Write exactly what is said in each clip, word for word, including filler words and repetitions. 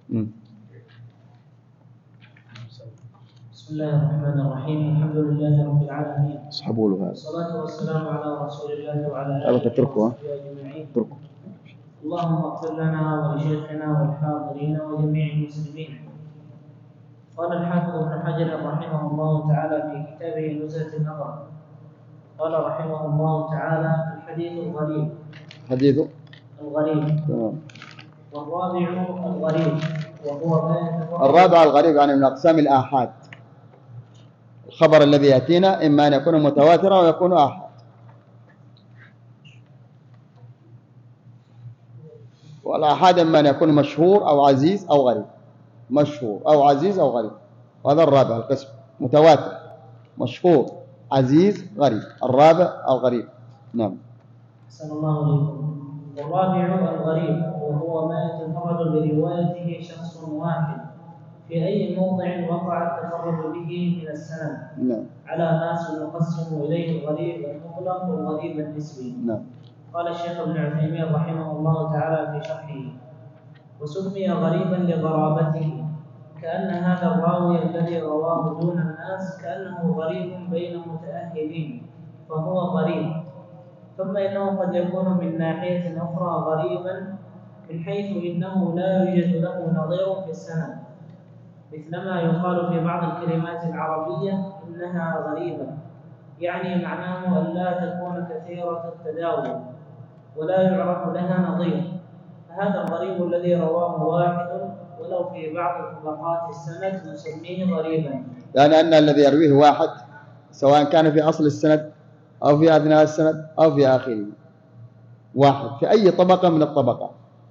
بسم الله الرحمن الرحيم. الحمد لله رب العالمين. اسحبوا له هذا. والصلاة والسلام على رسول الله وعلى آله وصحبه أجمعين. اللهم اغفر لنا ولشيخنا والحاضرين وجميع المسلمين. قال الحافظ ابن حجر رحمه الله تعالى في كتابه نزهة النظر، قال رحمه الله تعالى: الحديث الغريب. حديث الغريب. تمام. والرابع الغريب وهو ما يتفرد. الرابع الغريب يعني من أقسام الآحاد. الخبر الذي يأتينا إما أن يكون متواترا ويكون آحاد. والآحاد إما أن يكون مشهور أو عزيز أو غريب. مشهور أو عزيز أو غريب، وهذا الرابع القسم. متواتر، مشهور، عزيز، غريب. الرابع الغريب. نعم. أحسن الله عليكم. والرابع الغريب وهو ما يتفرد بروايته شخص واحد في أي موضع وقع التفرد به من السند. نعم. على ما سنقسم إليه الغريب المطلق والغريب النسبي. نعم. قال الشيخ ابن عثيمين رحمه الله تعالى في شرحه: وسمي غريبا لغرابته، كأن هذا الراوي الذي رواه دون الناس كأنه غريب بين متأهلين فهو غريب. ثم إنه قد يكون من ناحية أخرى غريبا من حيث إنه لا يوجد له نظير في السند، مثلما يقال في بعض الكلمات العربية إنها غريبة، يعني معناه أن لا تكون كثيرة التداول ولا يعرف لها نظير. فهذا الغريب الذي رواه واحد ولو في بعض طبقات السند نسميه غريبا، يعني أن الذي يرويه واحد سواء كان في أصل السند أو في أثناء السند أو في آخره، واحد في أي طبقة من الطبقات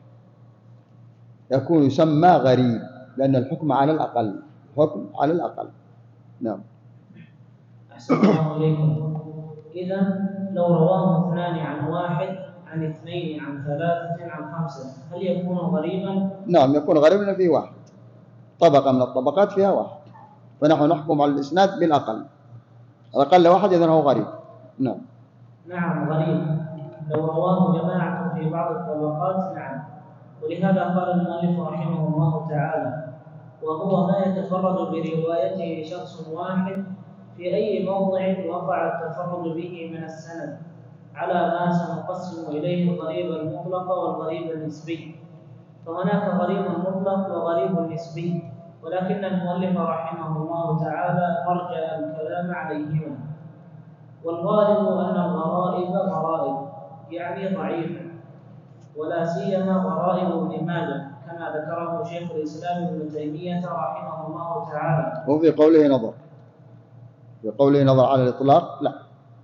يكون يسمى غريب، لأن الحكم على الأقل. حكم على الأقل. نعم. أحسن الله إليكم. إذا لو رواه اثنان عن واحد عن اثنين عن ثلاثة عن خمسة هل يكون غريبا؟ نعم يكون غريبا في واحد، طبقة من الطبقات فيها واحد، فنحن نحكم على الإسناد بالأقل. الأقل واحد إذن هو غريب. نعم. نعم غريب لو رواه جماعة في بعض الطبقات. نعم. ولهذا قال المؤلف رحمه الله تعالى: وهو ما يتفرد بروايته شخص واحد في أي موضع وقع التفرد به من السند، على ما سنقسم إليه الغريب المطلق والغريب النسبي. فهناك غريب مطلق وغريب نسبي، ولكن المؤلف رحمه الله تعالى أرجع الكلام عليهما. والغالب أن الغرائب غرائب يعني ضعيفة، ولا سيما غرائب ابن ماجه كما ذكره شيخ الإسلام ابن تيمية رحمه الله تعالى. وفي قوله نظر، في قوله نظر على الإطلاق لا،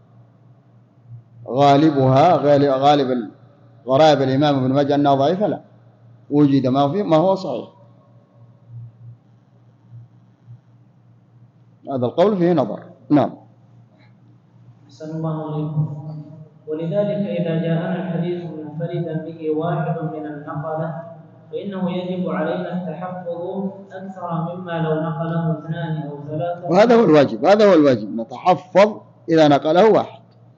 غالبها غالب غرائب الإمام ابن ماجه أنها ضعيفة لا، وجد ما فيه ما هو صحيح. هذا القول فيه نظر. نعم. أحسن الله عليكم. ولذلك إذا جاءنا الحديث منفردا به واحد من النقلة فإنه يجب علينا التحفظ أكثر مما لو نقله اثنان أو ثلاثة. وهذا هو الواجب، هذا هو الواجب، نتحفظ إذا نقله واحد.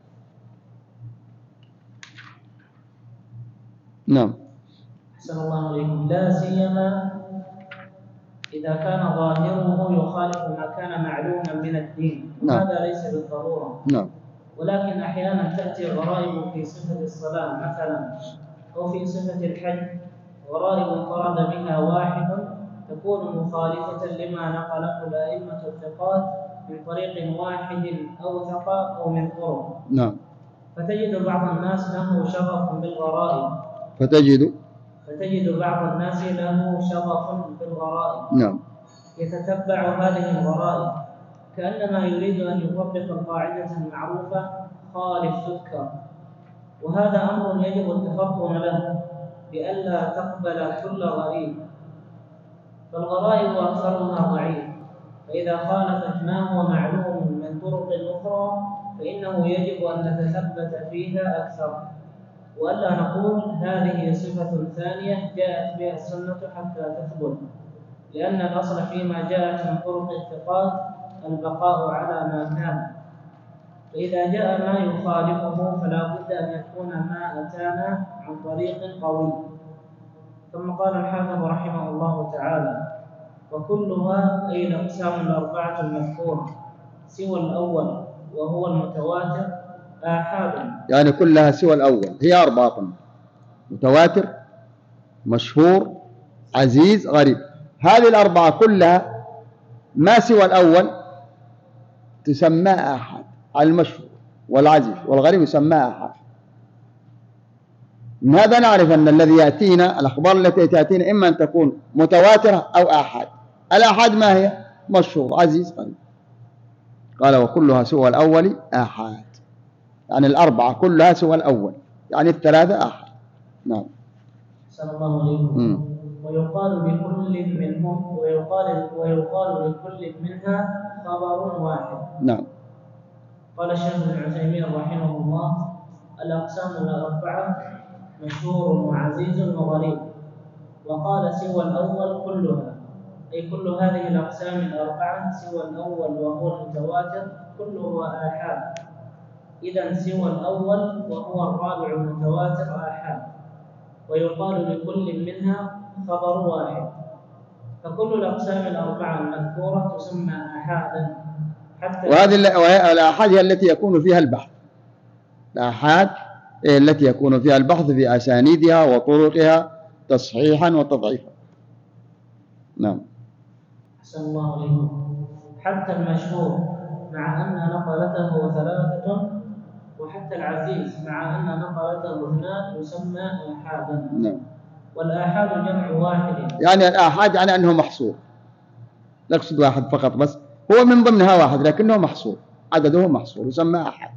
نعم. أحسن الله عليكم. لا سيما إذا كان ظاهره يخالف ما كان معلوما من الدين. نعم. هذا ليس بالضرورة. نعم. ولكن أحيانا تأتي غرائب في صفة الصلاة مثلا أو في صفة الحج، غرائب انفرد بها واحد تكون مخالفة لما نقله الأئمة الثقات من طريق واحد أو ثقة أو من طرق. نعم. فتجد بعض الناس له شغف بالغرائب. فتجد فتجد بعض الناس له شغف بالغرائب. نعم. يتتبع هذه الغرائب كأنما يريد أن يطبق القاعدة المعروفة: خالف تذكر. وهذا أمر يجب التفطن له بألا تقبل كل غريب، فالغرائب أكثرها ضعيف، فإذا خالفت ما هو معلوم من طرق أخرى فإنه يجب أن نتثبت فيها أكثر، وألا نقول هذه صفة ثانية جاءت بها السنة حتى تثبت، لأن الأصل فيما جاءت من طرق الثقات البقاء على ما كان. فإذا جاء ما يخالفه فلا بد أن يكون ما أتانا عن طريق قوي. ثم قال الحافظ رحمه الله تعالى: وكلها أي الأقسام الأربعة المذكورة سوى الأول وهو المتواتر آحاد. يعني كلها سوى الأول، هي أربعة: متواتر، مشهور، عزيز، غريب. هذه الأربعة كلها ما سوى الأول تسمى آحاد. المشهور والعزيز والغريب يسمى آحاد. من هذا نعرف أن الذي يأتينا الأخبار التي تأتينا إما أن تكون متواترة أو آحاد. الآحاد ما هي؟ مشهور، عزيز، غريب. قال وكلها سوى الأول آحاد، يعني الأربعة كلها سوى الأول، يعني الثلاثة آحاد. نعم. صلى الله عليكم. ويقال لكل منهم ويقال ويقال لكل منها خبر واحد. نعم. قال الشيخ ابن عثيمين رحمه الله: الأقسام الأربعة مشهور وعزيز وغريب. وقال سوى الأول كلها، أي كل هذه الأقسام الأربعة سوى الأول وهو المتواتر كله آحاد. إذا سوى الأول وهو الرابع المتواتر آحاد. ويقال لكل منها خبر واحد. فكل الأقسام الأربعة المذكورة تسمى آحادا. حتى وهذه الآحاد هي التي يكون فيها البحث. الآحاد التي يكون فيها البحث في أسانيدها وطرقها تصحيحا وتضعيفا. نعم. أحسن الله عليكم. حتى المشهور مع أن نقلته ثلاثة، وحتى العزيز مع أن نقلته اثنان يسمى آحادا. نعم. والآحاد جمع واحد. يعني الآحاد يعني أنه محصور، لا أقصد واحد فقط بس، هو من ضمنها واحد لكنه محصور، عدده محصور يسمى آحاد،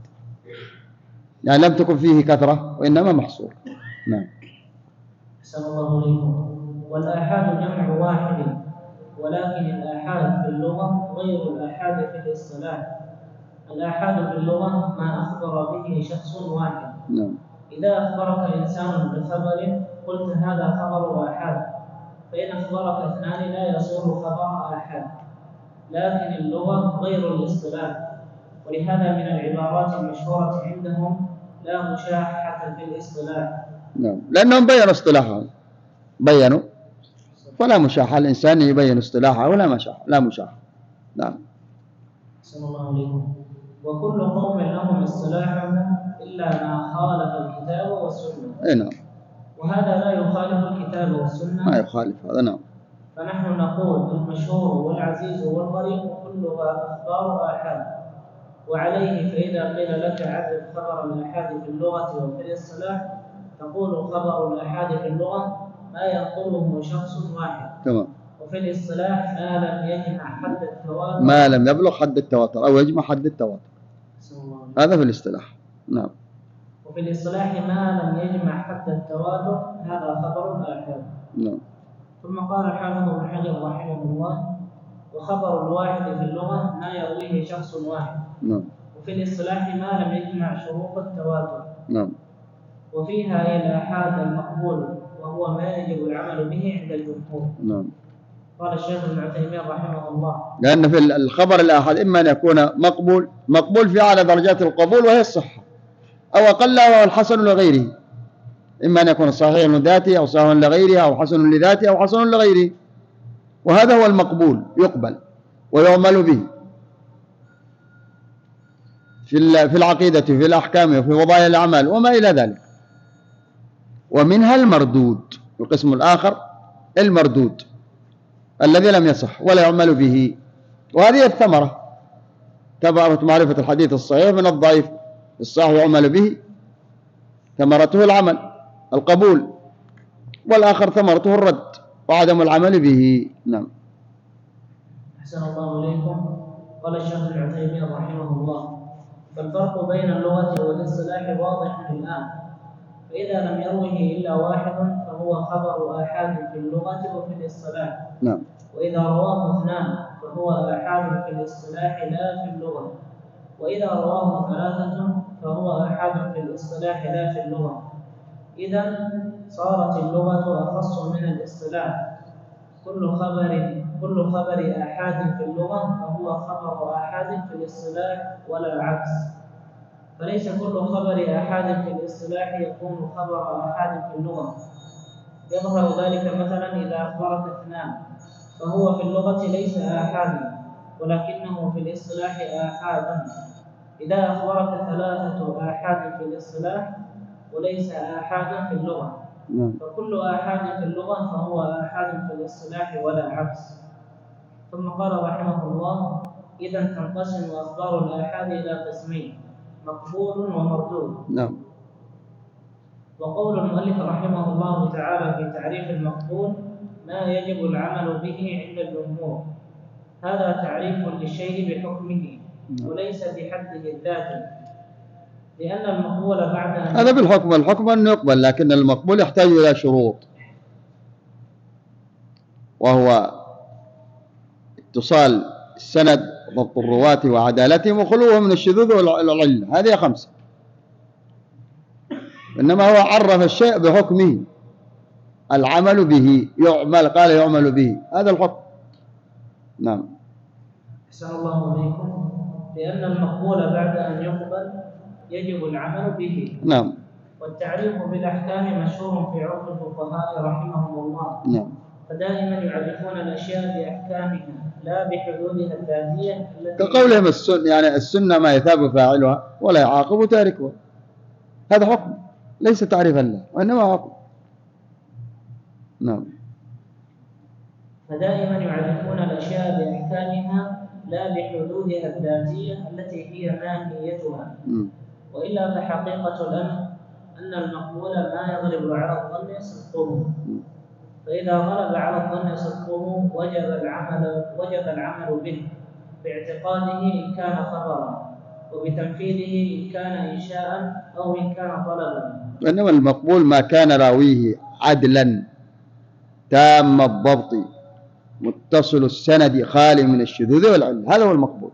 يعني لم تكن فيه كثرة وإنما محصور. نعم. أحسن الله عليكم. والآحاد جمع واحد، ولكن الآحاد في اللغة غير الآحاد في الاصطلاح. الآحاد في اللغة ما أخبر به شخص واحد. نعم. إذا أخبرك إنسان بخبر قلت هذا خبر آحاد، فإن أخبرك اثنان لا يصير خبر آحاد. لكن اللغة غير الاصطلاح، ولهذا من العبارات المشهورة عندهم لا مشاحة في الاصطلاح. نعم، لأنهم بيّنوا اصطلاحهم، بيّنوا، فلا مشاحة. الإنسان يبين اصطلاحه ولا مشاحة، لا مشاحة. نعم. أحسن الله عليكم. وكل قوم لهم اصطلاحهم إلا ما خالف الكتاب والسنة. أي نعم. وهذا لا يخالف الكتاب والسنة. ما يخالف هذا. نعم. فنحن نقول المشهور والعزيز والغريب كلها أخبار آحاد. وعليه فإذا قيل لك عرف خبر الآحاد في اللغة وفي الاصطلاح تقول خبر الآحاد في اللغة ما ينقله شخص واحد. تمام. وفي الاصطلاح ما لم يجمع حد التواتر، ما لم يبلغ حد التواتر أو يجمع حد التواتر، هذا في الاصطلاح. نعم. وفي الاصطلاح ما لم يجمع حد التواتر هذا خبر آحاد. نعم. ثم قال الحافظ ابن حجر رحمه الله: وخبر الواحد في اللغة ما يرويه شخص واحد. نعم. وفي الاصطلاح ما لم يجمع شروط التواتر. نعم. وفيها هي الآحاد المقبول وهو ما يجب العمل به عند الجمهور. نعم. قال الشيخ ابن عثيمين رحمه الله: لأن في الخبر الآحاد إما أن يكون مقبول، مقبول في أعلى درجات القبول وهي الصحة، أو أقل وهو الحسن لغيره. إما أن يكون صحيح لذاته أو صحيح لغيره أو حسن لذاته أو حسن لغيره، وهذا هو المقبول، يقبل ويعمل به في في العقيدة في الأحكام وفي وضائع الأعمال وما إلى ذلك. ومنها المردود، القسم الآخر المردود الذي لم يصح ولا يعمل به. وهذه الثمرة ثمرة معرفة الحديث الصحيح من الضعيف. الصحيح يعمل به، ثمرته العمل القبول، والآخر ثمرته الرد وعدم العمل به. نعم. أحسن الله إليكم. قال الشيخ ابن عثيمين رحمه الله: فالفرق بين اللغة والاصطلاح واضح الآن. فإذا لم يروه إلا واحد فهو خبر آحاد في اللغة وفي الاصطلاح. نعم. وإذا رواه اثنان فهو آحاد في الاصطلاح لا في اللغة. وإذا رواه ثلاثة فهو آحاد في الاصطلاح لا في اللغة. إذا صارت اللغة أخص من الاصطلاح. كل خبر كل خبر آحاد في اللغة فهو خبر آحاد في الاصطلاح ولا العكس. فليس كل خبر آحاد في الاصطلاح يكون خبر آحاد في اللغة، يظهر ذلك مثلا إذا أخبرك اثنان فهو في اللغة ليس آحادا ولكنه في الاصطلاح آحادا. إذا أخبرك ثلاثة آحاد في الاصطلاح وليس آحادا في اللغة، فكل آحاد في اللغة فهو آحاد في الاصطلاح ولا عكس. ثم قال رحمه الله: إذا تنقسم أخبار الآحاد إلى قسمين: مقبول ومردود. نعم. وقول المؤلف رحمه الله تعالى في تعريف المقبول: ما يجب العمل به عند الجمهور. هذا تعريف للشيء بحكمه وليس بحده الذاتي، لأن المقبول بعد أن هذا بالحكم، الحكم أنه يقبل، لكن المقبول يحتاج إلى شروط، وهو اتصال السند، ضبط الرواة وعدالتهم، وخلوهم من الشذوذ والعلة، هذه خمسة. إنما هو عرف الشيء بحكمه، العمل به، يعمل، قال يعمل به، هذا الحكم. نعم. أحسن الله إليكم. لأن المقبول بعد أن يقبل يجب العمل به. نعم. والتعريف بالأحكام مشهور في عرف الفقهاء رحمهم الله. نعم. فدائما يعرفون الأشياء بأحكامها لا بحدودها الذاتية التي كقولهم السنة، يعني السنة ما يثاب فاعلها ولا يعاقب تاركها، هذا حكم ليس تعريفا له وإنما حكم. نعم. فدائما يعرفون الأشياء بأحكامها لا بحدودها الذاتية التي هي ماهيتها. وإلا فحقيقة الأمر أن المقبول ما يغلب على الظن صدقه، فإذا غلب على الظن صدقه وجب العمل وجب العمل به باعتقاده إن كان خبرا، وبتنفيذه إن كان إنشاء أو إن كان طلبا. إنما المقبول ما كان راويه عدلا تام الضبط متصل السند خالي من الشذوذ والعلة، هذا هو المقبول.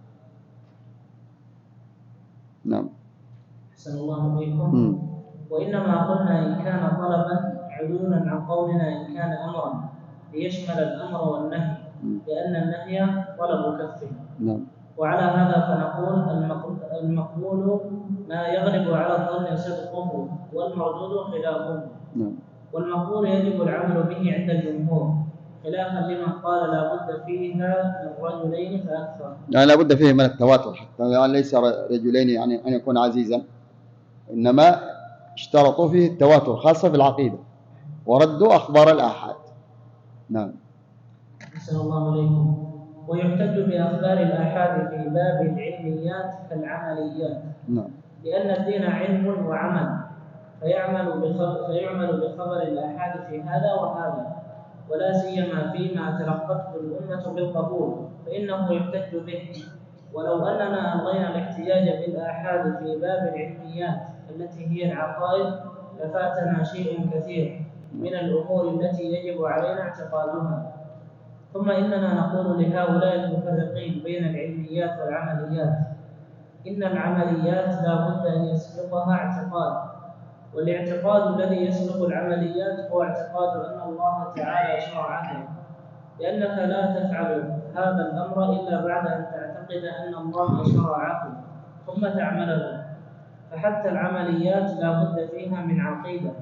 نعم. أحسن الله إليكم. وإنما قلنا إن كان طلبا عدولا عن قولنا إن كان أمرا، ليشمل الأمر والنهي، لأن النهي طلب كفه. نعم. وعلى هذا فنقول المقبول ما يغلب على الظن صدقه، والمردود خلافه. نعم. والمقبول يجب العمل به عند الجمهور، خلافا لمن قال لا بد فيها من رجلين فأكثر. يعني لا بد فيه من التواتر، حتى يعني ليس رجلين يعني أن يكون عزيزا، إنما اشترطوا فيه التواتر خاصة في العقيدة، وردوا أخبار الآحاد. نعم. أحسن الله إليكم. ويحتج بأخبار الآحاد في باب العلميات كالعمليات. نعم. لأن الدين علم وعمل، فيعمل بخبر, فيعمل بخبر الآحاد في هذا وهذا، ولا سيما فيما تلقته الأمة بالقبول فإنه يحتج به. ولو أننا ألغينا الاحتجاج بالآحاد في باب العلميات التي هي العقائد لفاتنا شيء كثير من الأمور التي يجب علينا اعتقادها. ثم إننا نقول لهؤلاء المفرقين بين العلميات والعمليات: إن العمليات لا بد أن يسبقها اعتقاد، والاعتقاد الذي يسبق العمليات هو اعتقاد أن الله تعالى شرعه، لأنك لا تفعل هذا الأمر إلا بعد أن تعتقد أن الله شرعه ثم تعمله. فحتى العمليات لا بد فيها من عقيدة.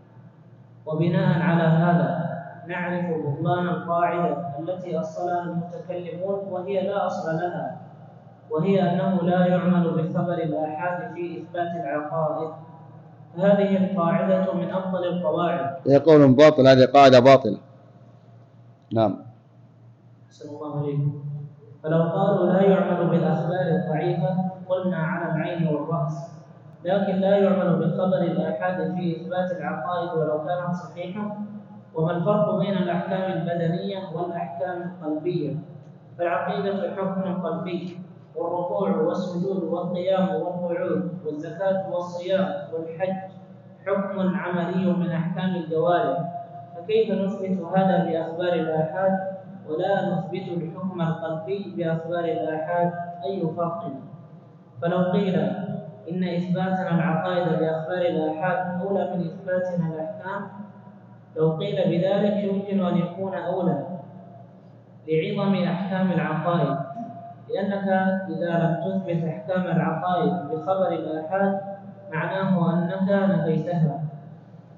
وبناء على هذا نعرف بطلان القاعدة التي أصلها المتكلمون وهي لا أصل لها، وهي أنه لا يعمل بخبر الآحاد في إثبات العقائد. هذه القاعدة من أفضل القواعد. هي قول باطل، هذه قاعدة باطلة. نعم. أحسن الله عليكم. فلو قالوا لا يعمل بالأخبار الضعيفة قلنا على العين والرأس، لكن لا يعمل بخبر الآحاد في إثبات العقائد ولو كانت صحيحة. وما الفرق بين الأحكام البدنية والأحكام القلبية؟ فالعقيدة حكم قلبي، والركوع والسجود والقيام والقعود والزكاة والصيام والحج حكم عملي من أحكام الجوارح. فكيف نثبت هذا بأخبار الآحاد ولا نثبت الحكم القلبي بأخبار الآحاد؟ أي فرق؟ فلو قيل إن إثباتنا العقائد بأخبار الآحاد أولى من إثباتنا الأحكام، لو قيل بذلك يمكن أن يكون أولى لعظم أحكام العقائد، لأنك إذا لم تثبت أحكام العقائد بخبر الآحاد معناه أنك نفيتها،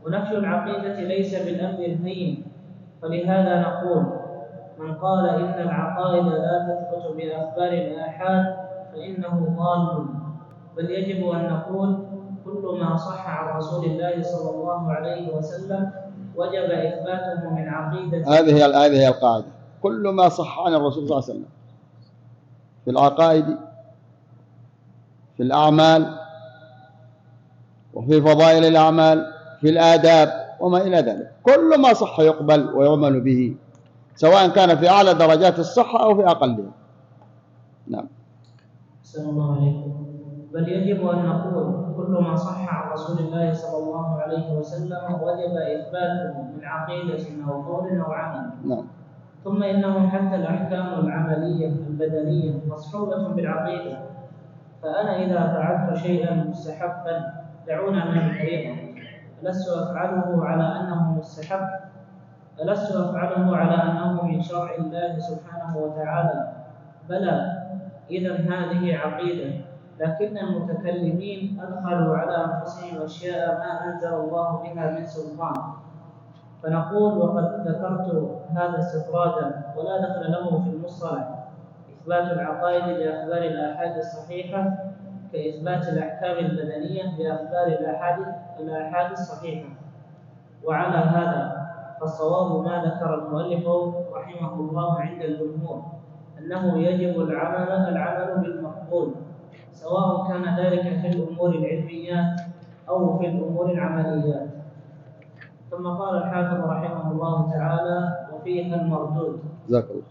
ونفي العقيدة ليس بالأمر الهين، فلهذا نقول: من قال إن العقائد لا تثبت بأخبار الآحاد فإنه ضال. بل يجب أن نقول: كل ما صح عن رسول الله صلى الله عليه وسلم وجب إثباته من عقيدة. هذه هي هذه هي القاعدة: كل ما صح عن الرسول صلى الله عليه وسلم في العقائد، في الأعمال، وفي فضائل الأعمال، في الآداب وما إلى ذلك، كل ما صح يقبل ويعمل به، سواء كان في أعلى درجات الصحة أو في أقلها. نعم. أحسن الله عليكم. بل يجب أن نقول: كل ما صح عن رسول الله صلى الله عليه وسلم وجب إثباته من عقيدة أو قول أو عمل. نعم. ثم إنه حتى الأحكام العملية البدنية مصحوبة بالعقيدة. فأنا إذا فعلت شيئا مستحبا دعونا من الفريضة، ألست أفعله على أنه مستحب؟ ألست أفعله على أنه من شرع الله سبحانه وتعالى؟ بلى، إذا هذه عقيدة. لكن المتكلمين أدخلوا على أنفسهم أشياء ما أنزل الله بها من سلطان، فنقول: وقد ذكرت هذا استطرادا ولا دخل له في المصطلح. إثبات العقائد بأخبار الآحاد الصحيحة كإثبات الأحكام البدنية بأخبار الآحاد الصحيحة. وعلى هذا فالصواب ما ذكر المؤلف رحمه الله عند الجمهور، أنه يجب العمل العمل بالمقبول، سواء كان ذلك في الأمور العلميات أو في الأمور العمليات. ثم قال الحافظ رحمه الله تعالى: وفيها المردود. جزاك الله.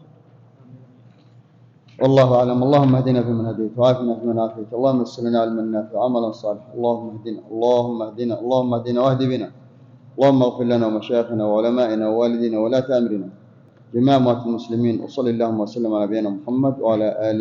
والله أعلم. اللهم اهدنا فيمن هديت، وعافنا فيمن عافيت، اللهم يسر لنا علما نافعا وعملا صالحا، اللهم اهدنا اللهم اهدنا اللهم اهدنا واهد بنا، اللهم اغفر لنا ومشايخنا وعلمائنا ووالدينا ولا تأمرنا جميع أموات المسلمين. وصلى اللهم وسلم على نبينا محمد وعلى آله